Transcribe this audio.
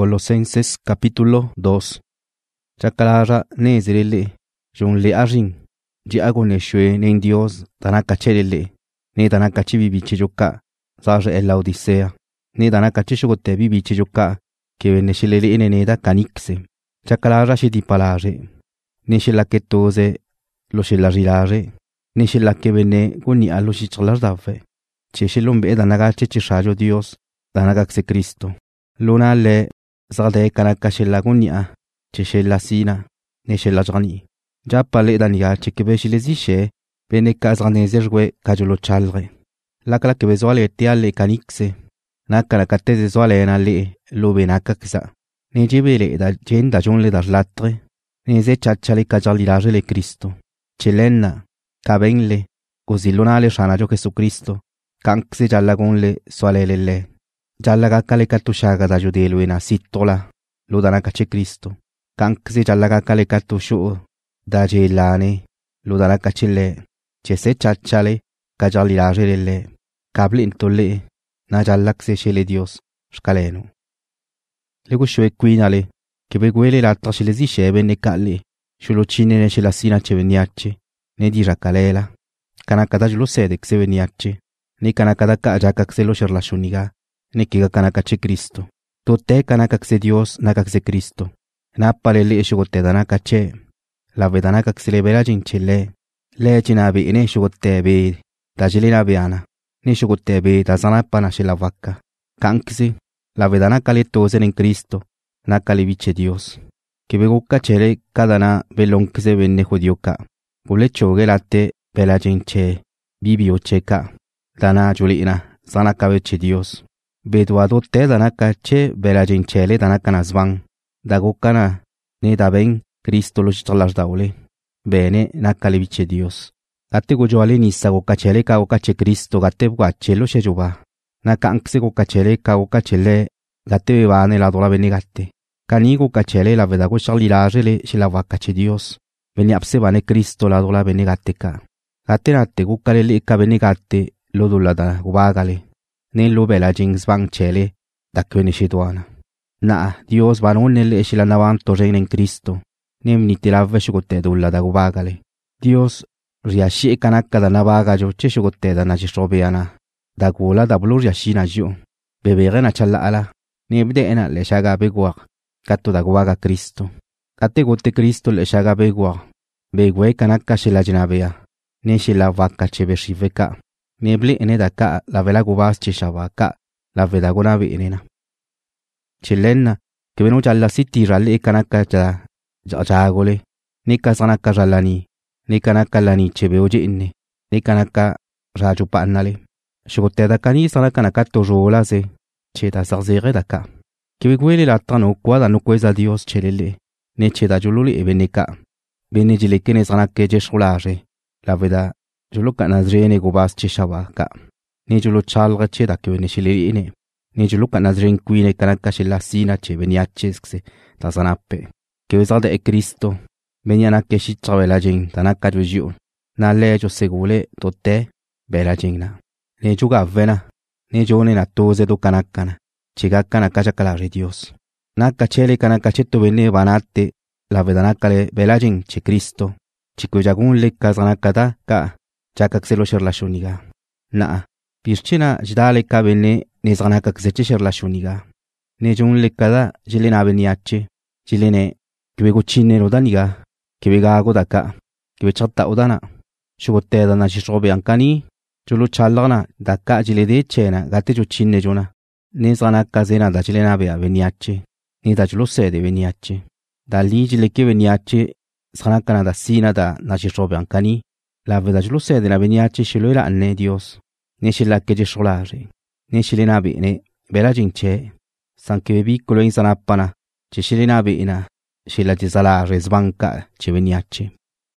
Colosenses capítulo 2. Chakalara nezirele, jonle arin, jiagone shwe nen Dios, danakachelele, ne danakachi bibichijoka, zaje el Laodicea, ne danakachishogote bibichijoka, que veneshilele ineneda canixe. Chakalara shidipalare, ne shilaketoze, lo shilarilare, ne shilake vene guni alo shichalardave. Cheshilumbe danagache chishajo Dios, danagaxe Cristo. Luna le zade kanaka shela gunya cheshela sina ne shela jani japale dania chekebe shilezishe bene kazranezerwe kajolo chalre la kala kebe zole tiale kanikse na kala kateze zole na le lobe nakaksa ne jebele da jenda jonle da latre ne ze chachale kajalirage le Cristo chelena kabenle gozilonale shana jo Jesucristo kankse jalagonle swalelele Jallaga kale katushaga da judelu ina sittola, ludana kache Cristo. Kankse jallaga kale katushu da jelane, ludana kachile, chese chachale, kajalirage le, kabli intole, na jallakse shele Dios, shkaleno. Lego shwe quinale, che beguele la trashilezi shebe ne kale, shulocine ne shelasina cheveniace, ne dira kalela, kanakada julo sede xeveniace, ne kanakada ka ajakaxelo sherlashuniga. Nikiga kanakache Cristo. Tote kanakakse Dios nakakse Cristo. Napalele eshogote danakache. La vedanakakse lebera jinchele. Le chinabi ine eshogote be. Dajilina beana. Ne eshogote be dazanapana shela vaka. Kankse. La vedanakale tozen en Cristo. Nakale viche Dios. Que beguka chele kadana belonkse venne jodioka. Gule chogelate bela jinche. Bibio cheka. Dana julina. Zanakaveche Dios. Beduado te danakache belajinchele danakanazvan. Dagokana ne daben Cristo lo chitalas daule. Bene nakaleviche Dios. Gate gojoale nisa gokachele ka gokache Cristo gate guachelo shejuba. Nakankse gokachele ka gokachele gate bebane la dola bene gate. Kani gokachele la vedago shalirajele shilavakache Dios. Bene absebane Cristo la dola bene gate ka. Gate nate gokalele ka bene gate lo dola da gubagale. Nello bela jings bang chele da kvenishiduana. Na Dios vanon nelle eshilanavanto reina en Cristo. Nemni tilave shugote dulla da gubagale. Dios riashi kanaka da nabaga jo cheshugote da najishobeana. Da gula da blur yashina jo. Bebere na challa ala. Nebde ena le shaga beguak. Kato da gubaga Cristo. Kate gote Cristo le shaga beguak. Begwe kanaka shilajinabea. Ne shilavaka chebeshiveka. Neble ene daka la vela gubas chishavaka la vedagona enena. Chilena que venu jalla siti ralle kanaka jagole ni kasanaka rallani ni kanaka lani chebeoje inne ni kanaka rajupa annale. Shugote daka ni sanaka nakato rola se cheda sarzere daka. Que gwele la tano kwada no kweza Dios chelele ne cheda jululi ebeneka. Bene jile kene sanake jesholare la veda Jolo kanazrene gubas chishavaka. Ni jolo chalga cheda que venishili ine. Ni jolo kanazren quine kanaka shela sina che veniacheskse tazanape. Que usade e Cristo. Veniana que shichavela jing tanaka juju. Na lejo segule tote bela jingna. Ne juga vena. Ne jone na toze do kanakana. Chiga kanaka chakalare Dios. Naka chele kanaka cheto vene banate. La vedanakale bela jing che Cristo. Chico jagun le kazanakada ka. Chakaxelo sherlashuniga. Na, pirchina jdale kabene nezanakakzeche sherlashuniga. Nejun lekada jilena beniache, jilene kibego rodaniga, kibega godaka, kibechata odana. Shugote dana shishobe ankani, julu chalana daka jilede chena gate jo chinne jona. Nezanakazena da jilena bea beniache, ni da julo sede beniache. Da li jileke beniache, sanakana da sina da nashishobe ankani. La veda lo sede la veniace shiloela anne Dios. Ne shila che jesholare. Ne shilena bene. Bela jinche. Sanke bebiccolo in sanapana. Che shilena bena. Shila jesala resbanka che veniace.